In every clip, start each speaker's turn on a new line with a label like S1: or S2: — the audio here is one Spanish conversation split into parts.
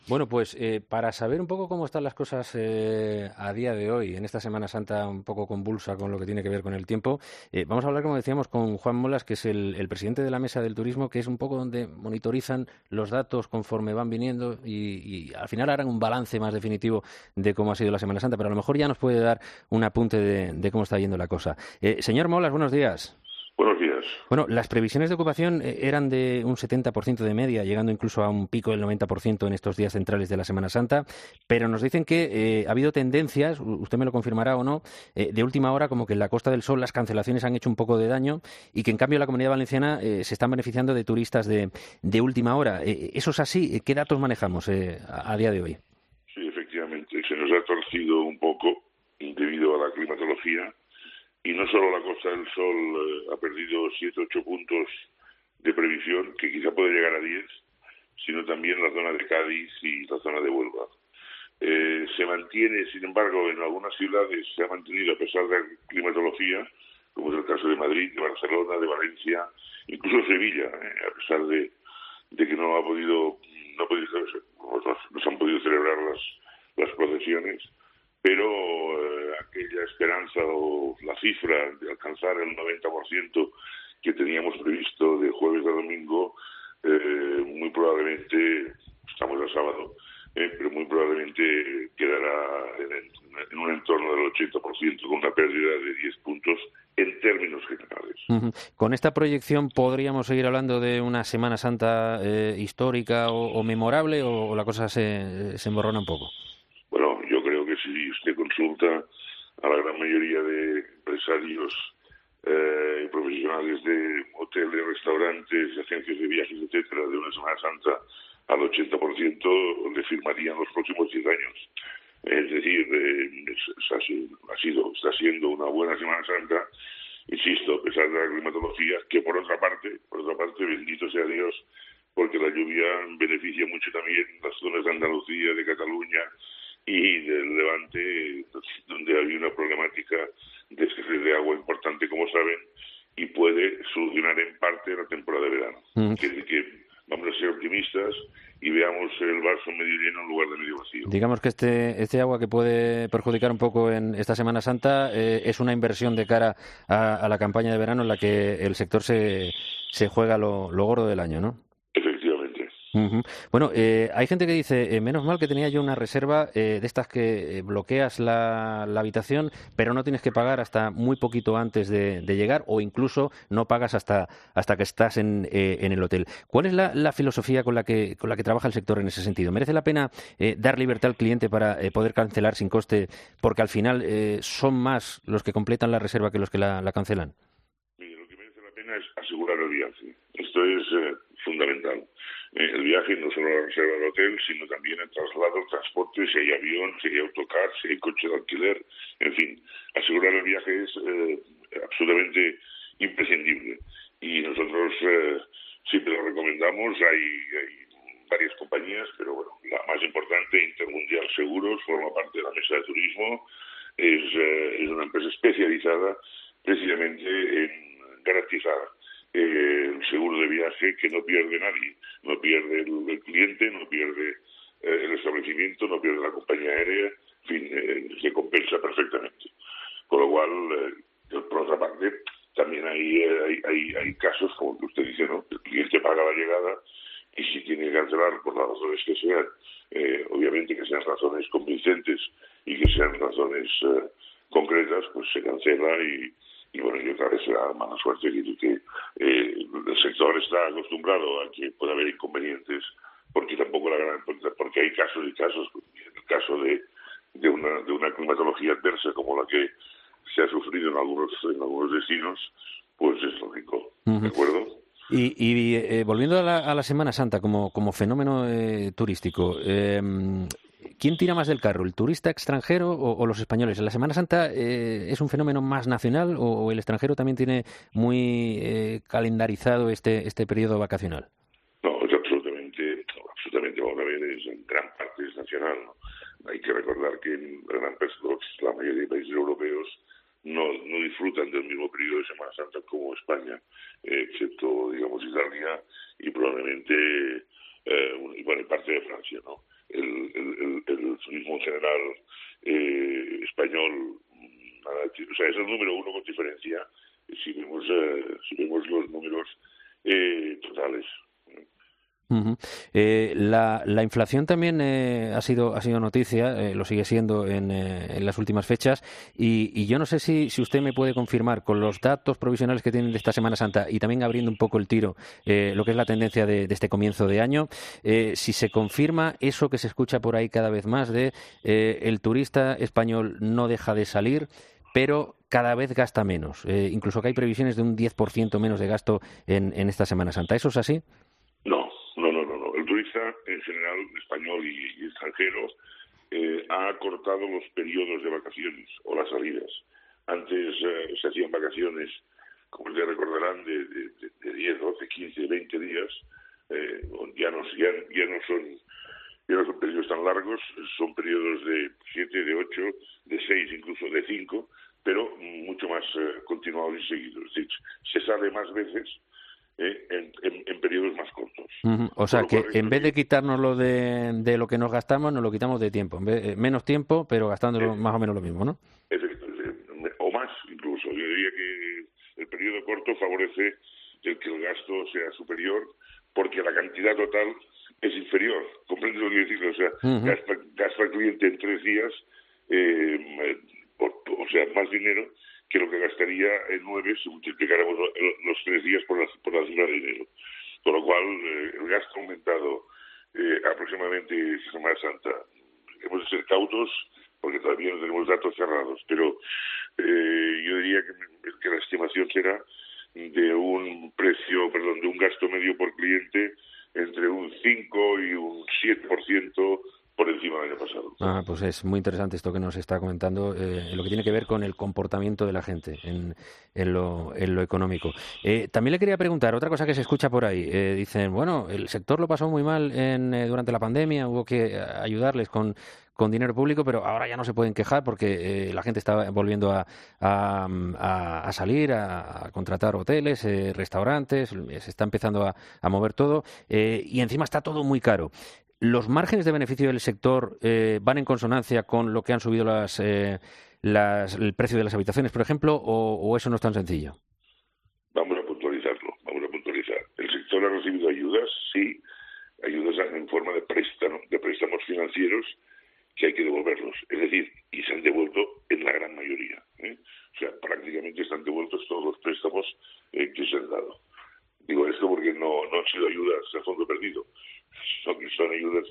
S1: Bueno, pues para saber un poco cómo están las cosas a día de hoy, en esta Semana Santa un poco convulsa con lo que tiene que ver con el tiempo, vamos a hablar, como decíamos, con Juan Molas, que es el presidente de la Mesa del Turismo, que es un poco donde monitorizan los datos conforme van viniendo y al final harán un balance más definitivo de cómo ha sido la Semana Santa, pero a lo mejor ya nos puede dar un apunte de cómo está yendo la cosa. Señor Molas, buenos días.
S2: Buenos días.
S1: Bueno, las previsiones de ocupación eran de un 70% de media, llegando incluso a un pico del 90% en estos días centrales de la Semana Santa, pero nos dicen que ha habido tendencias, usted me lo confirmará o no, de última hora, como que en la Costa del Sol las cancelaciones han hecho un poco de daño y que en cambio la Comunidad Valenciana se están beneficiando de turistas de última hora. ¿Eso es así? ¿Qué datos manejamos a día de hoy?
S2: Sí, efectivamente, se nos ha torcido un poco debido a la climatología y no solo la Costa del Sol ha perdido 7 8 puntos de previsión, que quizá puede llegar a 10, sino también la zona de Cádiz y la zona de Huelva. Se mantiene, sin embargo, en algunas ciudades se ha mantenido a pesar de la climatología, como es el caso de Madrid, de Barcelona, de Valencia, incluso Sevilla, a pesar de que no se han podido celebrar las procesiones, pero aquella esperanza o la cifra de alcanzar el 90% que teníamos previsto de jueves a domingo, muy probablemente, estamos a sábado, pero muy probablemente quedará en un entorno del 80%, con una pérdida de 10 puntos en términos generales.
S1: Ujú. ¿Con esta proyección podríamos seguir hablando de una Semana Santa histórica o memorable o la cosa se emborrona un poco?
S2: Bueno, yo creo que si usted consulta a la gran mayoría de empresarios y profesionales de hoteles, restaurantes, agencias de viajes, etcétera, de una Semana Santa al 80% le firmarían los próximos 10 años. Es decir, está siendo una buena Semana Santa, insisto, a pesar de la climatología, que por otra parte, bendito sea Dios, porque la lluvia beneficia mucho también las zonas de Andalucía, de Cataluña y del Levante, donde había una problemática de escasez de agua importante, como saben, y puede solucionar en parte la temporada de verano.
S1: Mm.
S2: Es decir, que vamos a ser optimistas y veamos el vaso medio lleno en lugar de medio vacío.
S1: Digamos que este agua que puede perjudicar un poco en esta Semana Santa es una inversión de cara a la campaña de verano en la que el sector se juega lo gordo del año, ¿no?
S2: Efectivamente.
S1: Ujú. Bueno, hay gente que dice, menos mal que tenía yo una reserva de estas que bloqueas la habitación, pero no tienes que pagar hasta muy poquito antes de llegar o incluso no pagas hasta que estás en el hotel. ¿Cuál es la filosofía con la que trabaja el sector en ese sentido? ¿Merece la pena dar libertad al cliente para poder cancelar sin coste porque al final son más los que completan la reserva que los que la cancelan?
S2: Mire, lo que merece la pena es asegurar el viaje. Esto es fundamental. El viaje no solo la reserva del hotel, sino también el traslado, el transporte, si hay avión, si hay autocar, si hay coche de alquiler, en fin. Asegurar el viaje es absolutamente imprescindible. Y nosotros siempre lo recomendamos. Hay varias compañías, pero bueno, la más importante, Intermundial Seguros, forma parte de la mesa de turismo. Es una empresa especializada precisamente en garantizar el seguro de viaje, que no pierde nadie, no pierde el cliente, no pierde el establecimiento, no pierde la compañía aérea, en fin, se compensa perfectamente. Con lo cual, por otra parte, también hay casos, como que usted dice, ¿no? El cliente paga la llegada y si tiene que cancelar por las razones que sean, obviamente que sean razones convincentes y que sean razones concretas, pues se cancela y bueno, yo creo que será mala suerte que el sector está acostumbrado a que pueda haber inconvenientes, porque tampoco porque hay casos y casos. En el caso de una climatología adversa como la que se ha sufrido en algunos destinos, pues es lógico, ¿de
S1: Ujú.
S2: acuerdo?
S1: Y volviendo a la Semana Santa como fenómeno turístico, ¿quién tira más del carro, el turista extranjero o los españoles? ¿La Semana Santa es un fenómeno más nacional o el extranjero también tiene muy calendarizado este periodo vacacional?
S2: No, es absolutamente, vamos a ver, en gran parte es nacional, ¿no? Hay que recordar que en gran parte, la mayoría de países europeos no disfrutan del mismo periodo de Semana Santa como España, excepto, digamos, Italia y probablemente, y bueno, y parte de Francia, ¿no? general español, nada, o sea, es el número uno con diferencia si vemos los números totales.
S1: Uh-huh. La inflación también ha sido noticia, lo sigue siendo en las últimas fechas, y yo no sé si usted me puede confirmar con los datos provisionales que tienen de esta Semana Santa y también abriendo un poco el tiro lo que es la tendencia de este comienzo de año, si se confirma eso que se escucha por ahí cada vez más de el turista español no deja de salir, pero cada vez gasta menos, incluso que hay previsiones de un 10% menos de gasto en esta Semana Santa. ¿Eso es así?
S2: No. El turista en general, español y extranjero, ha acortado los periodos de vacaciones o las salidas. Antes se hacían vacaciones, como ustedes recordarán, de 10, 12, 15, 20 días. Ya no son periodos tan largos, son periodos de 7, de 8, de 6, incluso de 5, pero mucho más continuados y seguidos. Es decir, se sale más veces en periodos más cortos.
S1: Uh-huh. O sea que en vez de quitárnoslo de lo que nos gastamos, nos lo quitamos de tiempo. Menos tiempo, pero gastándolo más o menos lo mismo, ¿no?
S2: O más, incluso. Yo diría que el periodo corto favorece el que el gasto sea superior, porque la cantidad total es inferior. ¿Comprendes lo que quiero decir? O sea, uh-huh. gasta el cliente en 3 días, o sea, más dinero que lo que gastaría en 9 si multiplicáramos los 3 días por la cifra de dinero. Con lo cual, el gasto ha aumentado aproximadamente esta Semana Santa. Hemos de ser cautos porque todavía no tenemos datos cerrados, pero yo diría que la estimación será de un gasto medio por cliente entre un 5 y un 7% por encima del año pasado.
S1: Pues es muy interesante esto que nos está comentando, en lo que tiene que ver con el comportamiento de la gente en lo económico. También le quería preguntar, otra cosa que se escucha por ahí, dicen, bueno, el sector lo pasó muy mal durante la pandemia, hubo que ayudarles con dinero público, pero ahora ya no se pueden quejar porque la gente está volviendo a salir, a contratar hoteles, restaurantes, se está empezando a mover todo, y encima está todo muy caro. ¿Los márgenes de beneficio del sector van en consonancia con lo que han subido el precio de las habitaciones, por ejemplo, o eso no es tan sencillo?
S2: Vamos a puntualizarlo. El sector ha recibido ayudas, sí, ayudas en forma de préstamos financieros que hay que devolverlos. Es decir, y se han devuelto en la gran mayoría. O sea, prácticamente están devueltos todos los préstamos que se han dado. Digo esto porque no han sido ayudas a fondo perdido, son ayudas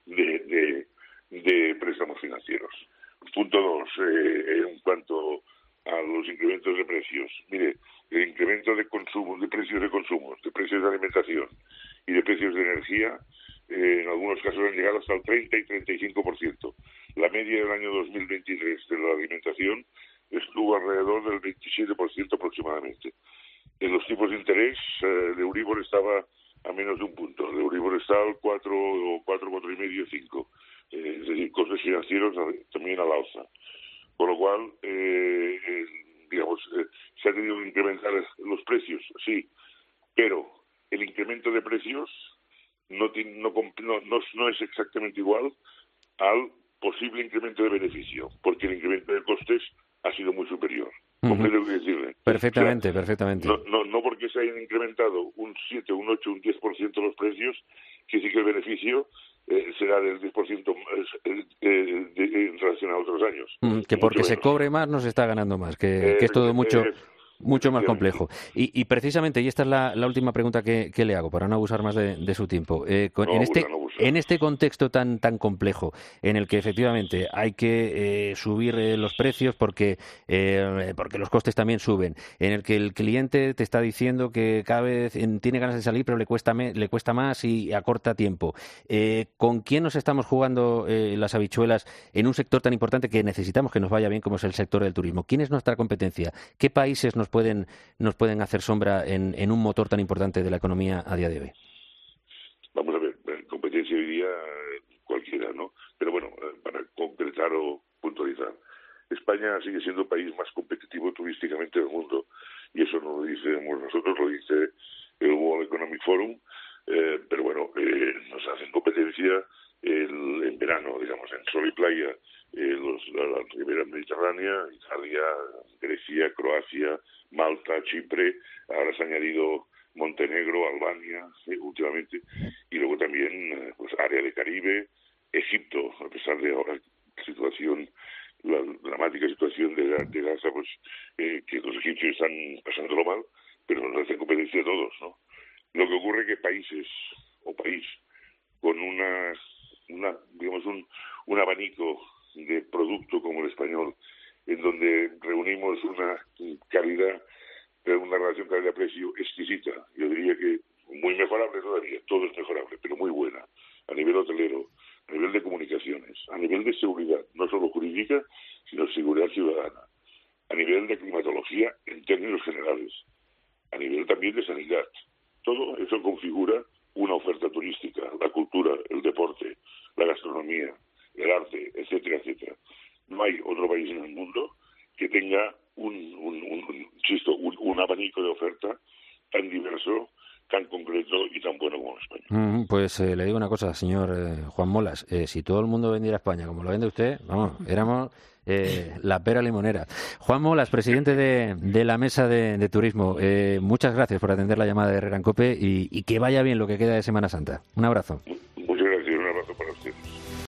S2: de préstamos financieros. Punto 2, en cuanto a los incrementos de precios. Mire, el incremento de consumo, de precios de consumo, de precios de alimentación y de precios de energía, en algunos casos han llegado hasta el 30 y 35%. La media del año 2023 de la alimentación estuvo alrededor del 27% aproximadamente. En los tipos de interés, el Euribor estaba a menos de un punto. El Euribor está al 4 o 4,5, 5. Es decir, costes financieros también al alza. Con lo cual, se ha tenido que incrementar los precios, sí, pero el incremento de precios no es exactamente igual al posible incremento de beneficio, porque el incremento de costes ha sido muy superior. ¿Comprende lo que decirle?
S1: Perfectamente.
S2: No porque se hayan incrementado un 7, un 8, un 10% los precios, que sí que el beneficio será del 10% en relación a otros años.
S1: Que porque se cobre más no se está ganando más, que es todo mucho más complejo. Y precisamente, y esta es la última pregunta que le hago, para no abusar más de su tiempo. En este contexto tan complejo, en el que efectivamente hay que subir los precios porque los costes también suben, en el que el cliente te está diciendo que cada vez tiene ganas de salir, pero le cuesta más y acorta tiempo. ¿Con quién nos estamos jugando las habichuelas en un sector tan importante que necesitamos que nos vaya bien como es el sector del turismo? ¿Quién es nuestra competencia? ¿Qué países nos pueden hacer sombra en un motor tan importante de la economía a día de hoy?
S2: Vamos a ver, competencia hoy día cualquiera, ¿no? Pero bueno, para concretar o puntualizar, España sigue siendo el país más competitivo turísticamente del mundo, y eso no lo decimos nosotros, lo dice el World Economic Forum, pero bueno, nos hacen competencia en verano, digamos, en sol y playa, la ribera mediterránea, Italia, Grecia, Croacia, Malta, Chipre, ahora se ha añadido Montenegro, Albania, últimamente, y luego también pues área de Caribe, Egipto, a pesar de ahora la dramática situación de Gaza, pues que los egipcios están pasándolo mal, pero nos hacen competencia a todos, ¿no? Lo que ocurre es que país con digamos un abanico de producto como el español, en donde reunimos una calidad, una relación calidad-precio exquisita, yo diría que muy mejorable todavía, todo es mejorable, pero muy buena, a nivel hotelero, a nivel de comunicaciones, a nivel de seguridad, no solo jurídica, sino seguridad ciudadana, a nivel de climatología en términos generales, a nivel también de sanidad. Todo eso configura una oferta turística, la cultura, el deporte, la gastronomía, el arte, etcétera, etcétera. No hay otro país en el mundo que tenga un abanico de oferta tan diverso, tan concreto y tan bueno como España.
S1: Pues le digo una cosa, señor Juan Molas, si todo el mundo vendiera España como lo vende usted, vamos, éramos la pera limonera. Juan Molas, presidente de la Mesa de Turismo, muchas gracias por atender la llamada de Herrera en COPE y que vaya bien lo que queda de Semana Santa. Un abrazo.